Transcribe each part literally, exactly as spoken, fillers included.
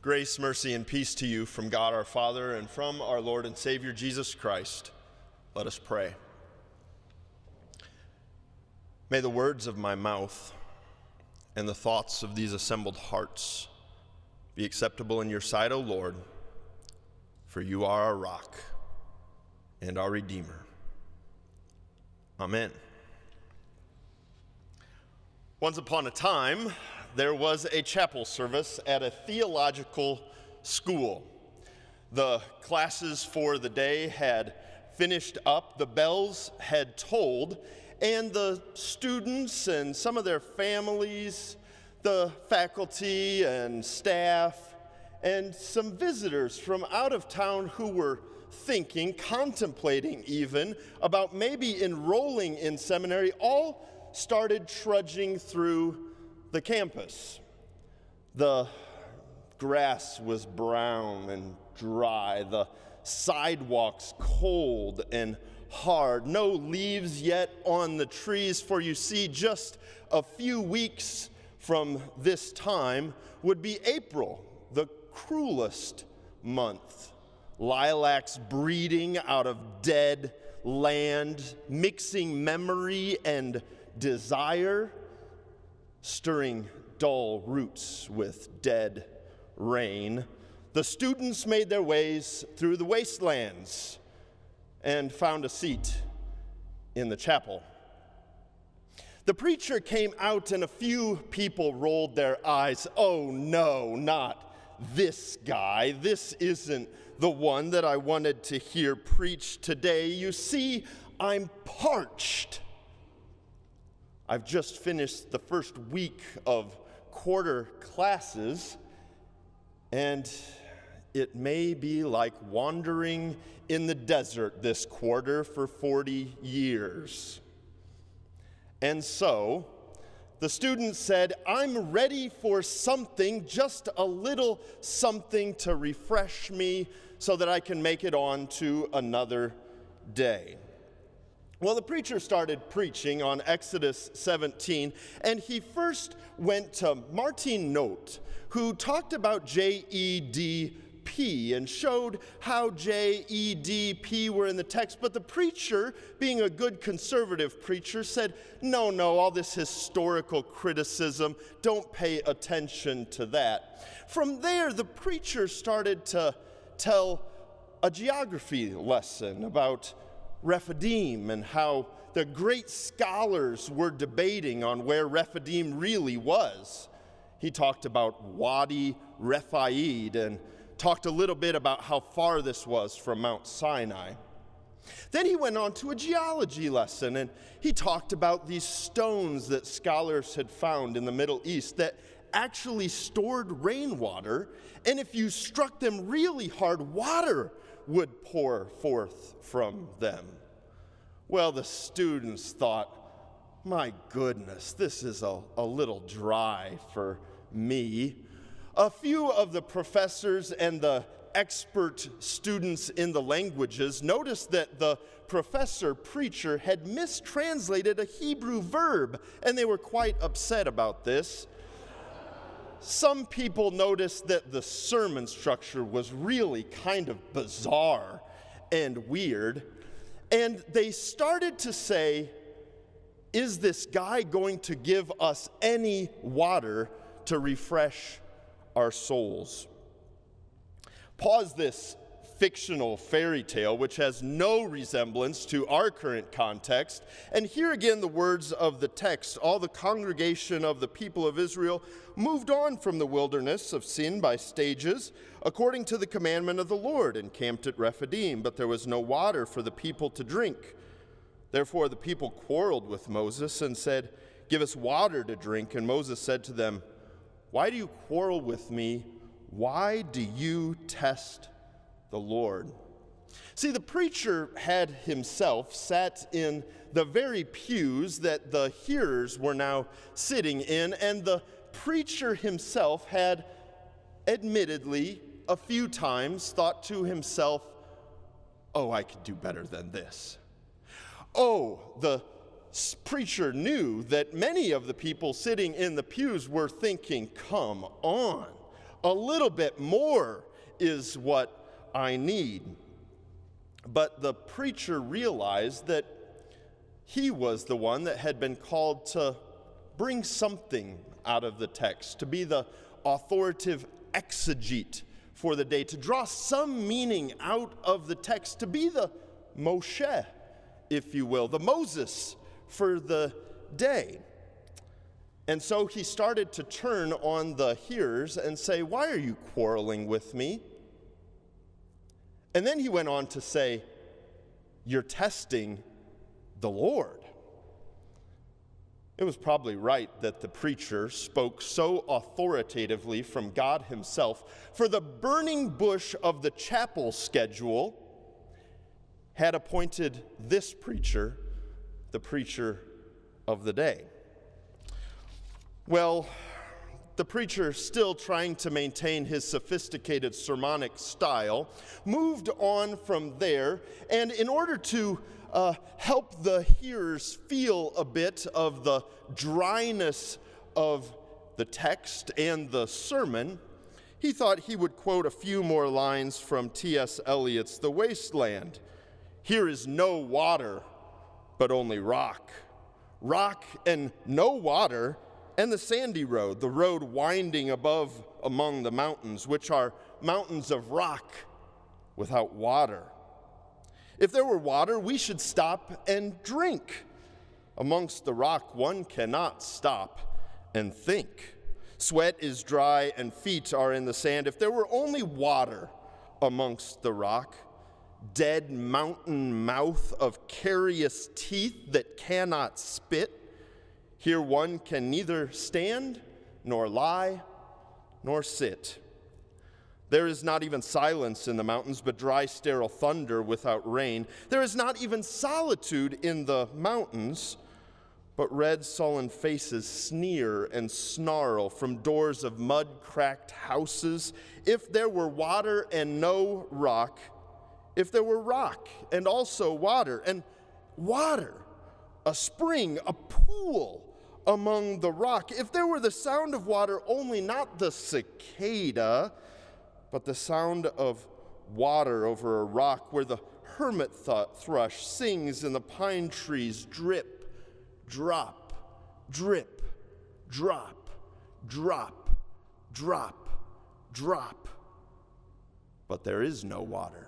Grace, mercy, and peace to you from God our Father and from our Lord and Savior Jesus Christ. Let us pray. May the words of my mouth and the thoughts of these assembled hearts be acceptable in your sight, O Lord, for you are our rock and our Redeemer. Amen. Once upon a time, there was a chapel service at a theological school. The classes for the day had finished up, the bells had tolled, and the students and some of their families, the faculty and staff, and some visitors from out of town who were thinking, contemplating even, about maybe enrolling in seminary, all started trudging through the campus. The grass was brown and dry, the sidewalks cold and hard, no leaves yet on the trees, for you see, just a few weeks from this time would be April, the cruelest month. Lilacs breeding out of dead land, mixing memory and desire, stirring dull roots with dead rain. The students made their ways through the wastelands and found a seat in the chapel. The preacher came out and a few people rolled their eyes. Oh no, not this guy. This isn't the one that I wanted to hear preach today. You see, I'm parched. I've just finished the first week of quarter classes, and it may be like wandering in the desert this quarter for forty years. And so, the student said, I'm ready for something, just a little something to refresh me so that I can make it on to another day. Well, the preacher started preaching on Exodus seventeen, and he first went to Martin Note, who talked about J E D P and showed how J E D P were in the text. But the preacher, being a good conservative preacher, said, no, no, all this historical criticism, don't pay attention to that. From there, the preacher started to tell a geography lesson about Rephidim and how the great scholars were debating on where Rephidim really was. He talked about Wadi Rephaid and talked a little bit about how far this was from Mount Sinai. Then he went on to a geology lesson, and he talked about these stones that scholars had found in the Middle East that actually stored rainwater, and if you struck them really hard, water would pour forth from them. Well, the students thought, my goodness, this is a, a little dry for me. A few of the professors and the expert students in the languages noticed that the professor preacher had mistranslated a Hebrew verb, and they were quite upset about this. Some people noticed that the sermon structure was really kind of bizarre and weird, and they started to say, is this guy going to give us any water to refresh our souls? Pause this fictional fairy tale, which has no resemblance to our current context, and hear again the words of the text. All the congregation of the people of Israel moved on from the wilderness of Sin by stages, according to the commandment of the Lord, and camped at Rephidim, but there was no water for the people to drink. Therefore the people quarreled with Moses and said, give us water to drink. And Moses said to them, why do you quarrel with me? Why do you test the Lord? See, the preacher had himself sat in the very pews that the hearers were now sitting in, and the preacher himself had admittedly a few times thought to himself, oh, I could do better than this. Oh, the preacher knew that many of the people sitting in the pews were thinking, come on, A little bit more is what I need. But the preacher realized that he was the one that had been called to bring something out of the text, to be the authoritative exegete for the day, to draw some meaning out of the text, to be the Moshe, if you will, the Moses for the day. And so he started to turn on the hearers and say, "Why are you quarreling with me?" And then he went on to say, "You're testing the Lord." It was probably right that the preacher spoke so authoritatively from God himself, for the burning bush of the chapel schedule had appointed this preacher the preacher of the day. Well, the preacher, still trying to maintain his sophisticated sermonic style, moved on from there, and in order to uh, help the hearers feel a bit of the dryness of the text and the sermon, he thought he would quote a few more lines from T S Eliot's The Wasteland. "Here is no water, but only rock. Rock and no water, and the sandy road, the road winding above among the mountains, which are mountains of rock without water. If there were water, we should stop and drink. Amongst the rock, one cannot stop and think. Sweat is dry and feet are in the sand. If there were only water amongst the rock, dead mountain mouth of carious teeth that cannot spit, here one can neither stand, nor lie, nor sit. There is not even silence in the mountains, but dry, sterile thunder without rain. There is not even solitude in the mountains, but red, sullen faces sneer and snarl from doors of mud-cracked houses. If there were water and no rock, if there were rock and also water, and water, a spring, a pool among the rock, if there were the sound of water only, not the cicada, but the sound of water over a rock where the hermit th- thrush sings and the pine trees drip, drop, drip, drop, drop, drop, drop, but there is no water."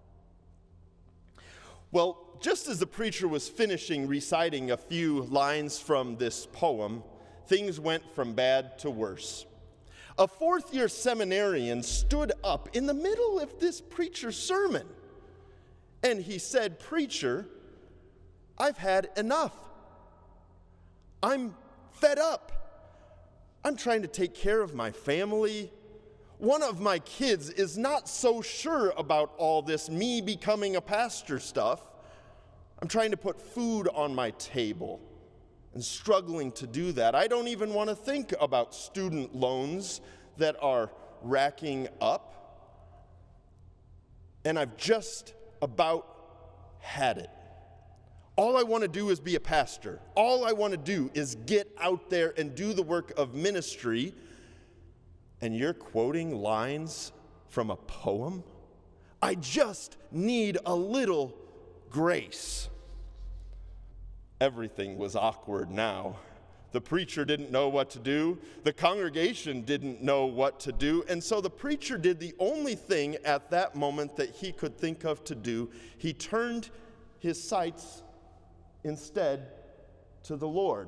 Well, just as the preacher was finishing reciting a few lines from this poem, things went from bad to worse. A fourth-year seminarian stood up in the middle of this preacher's sermon, and he said, "Preacher, I've had enough. I'm fed up. I'm trying to take care of my family. One of my kids is not so sure about all this me becoming a pastor stuff. I'm trying to put food on my table and struggling to do that. I don't even want to think about student loans that are racking up. And I've just about had it. All I want to do is be a pastor. All I want to do is get out there and do the work of ministry. And you're quoting lines from a poem? I just need a little grace." Everything was awkward now. The preacher didn't know what to do. The congregation didn't know what to do. And so the preacher did the only thing at that moment that he could think of to do. He turned his sights instead to the Lord.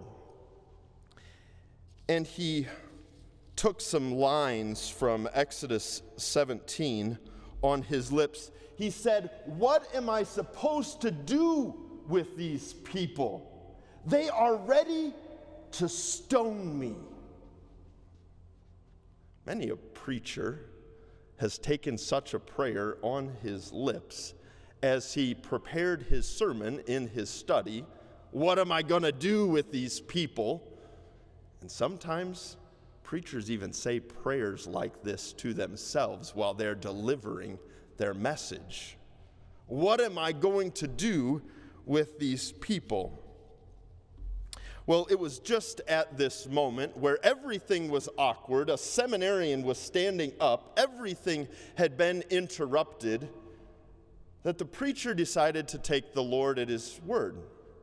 And he took some lines from Exodus seventeen on his lips. He said, "What am I supposed to do with these people? They are ready to stone me." Many a preacher has taken such a prayer on his lips as he prepared his sermon in his study. What am I going to do with these people? And sometimes preachers even say prayers like this to themselves while they're delivering their message. What am I going to do with these people? Well, it was just at this moment where everything was awkward, a seminarian was standing up, everything had been interrupted, that the preacher decided to take the Lord at his word.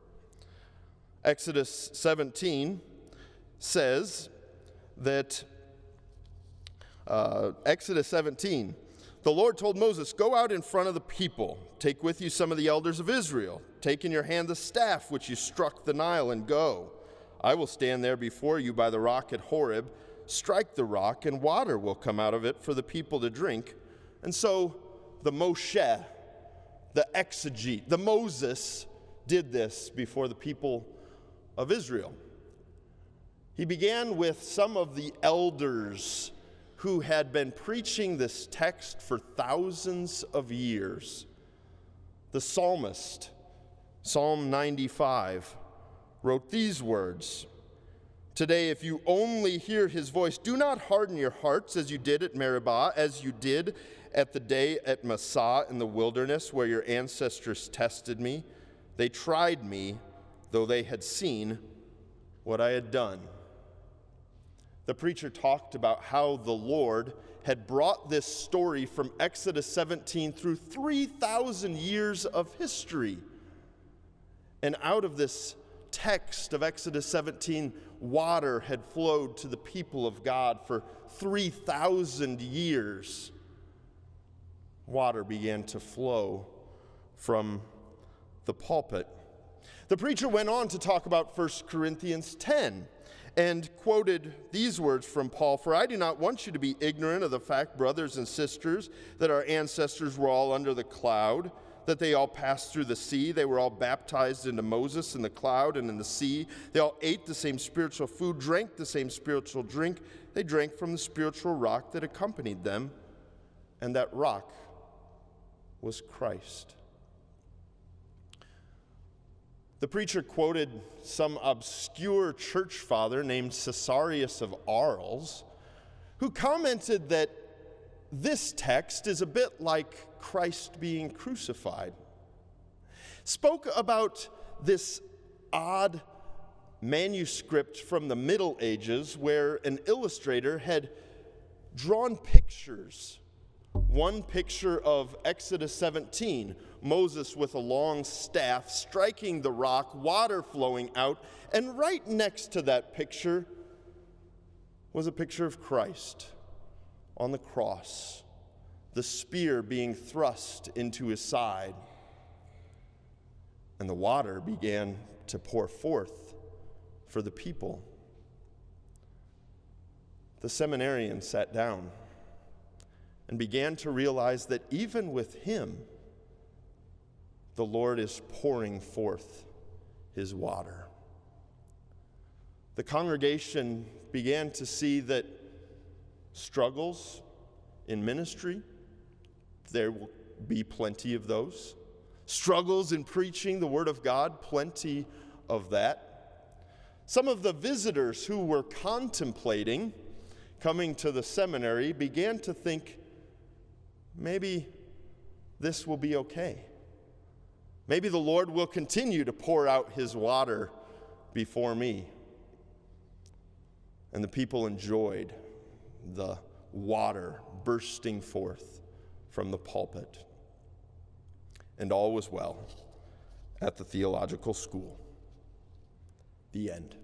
Exodus seventeen says that, uh, Exodus seventeen, the Lord told Moses, "Go out in front of the people, take with you some of the elders of Israel. Take in your hand the staff which you struck the Nile, and go. I will stand there before you by the rock at Horeb. Strike the rock, and water will come out of it for the people to drink." And so the Moshe, the exegete, the Moses, did this before the people of Israel. He began with some of the elders who had been preaching this text for thousands of years. The psalmist, Psalm ninety-five, wrote these words, "Today, if you only hear his voice, do not harden your hearts as you did at Meribah, as you did at the day at Massah in the wilderness, where your ancestors tested me. They tried me, though they had seen what I had done." The preacher talked about how the Lord had brought this story from Exodus seventeen through three thousand years of history. And out of this text of Exodus seventeen, water had flowed to the people of God for three thousand years. Water began to flow from the pulpit. The preacher went on to talk about First Corinthians ten and quoted these words from Paul, "For I do not want you to be ignorant of the fact, brothers and sisters, that our ancestors were all under the cloud, that they all passed through the sea. They were all baptized into Moses in the cloud and in the sea. They all ate the same spiritual food, drank the same spiritual drink. They drank from the spiritual rock that accompanied them, and that rock was Christ." The preacher quoted some obscure church father named Caesarius of Arles, who commented that this text is a bit like Christ being crucified. Spoke about this odd manuscript from the Middle Ages where an illustrator had drawn pictures. One picture of Exodus seventeen, Moses with a long staff striking the rock, water flowing out, and right next to that picture was a picture of Christ on the cross, the spear being thrust into his side, and the water began to pour forth for the people. The seminarian sat down and began to realize that even with him, the Lord is pouring forth his water. The congregation began to see that struggles in ministry, there will be plenty of those. Struggles in preaching the Word of God, plenty of that. Some of the visitors who were contemplating coming to the seminary began to think, maybe this will be okay. Maybe the Lord will continue to pour out his water before me. And the people enjoyed the water bursting forth from the pulpit. And all was well at the theological school. The end.